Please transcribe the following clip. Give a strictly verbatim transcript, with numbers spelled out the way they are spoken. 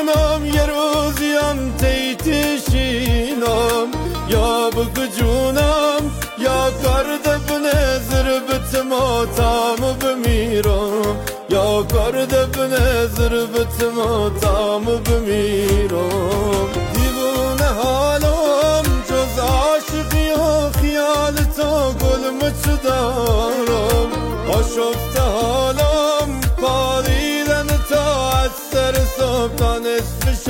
کنم یه روزیم تیتشینم یا بگو جونم یا کرده بنظر بتماتم بمیرم یا کرده بنظر بتماتم بمیرم دیوونه حالم جز عاشقی و خیال تو گل مچ دارم آشفته حالم پاریدن تا از سر صبح تا نصف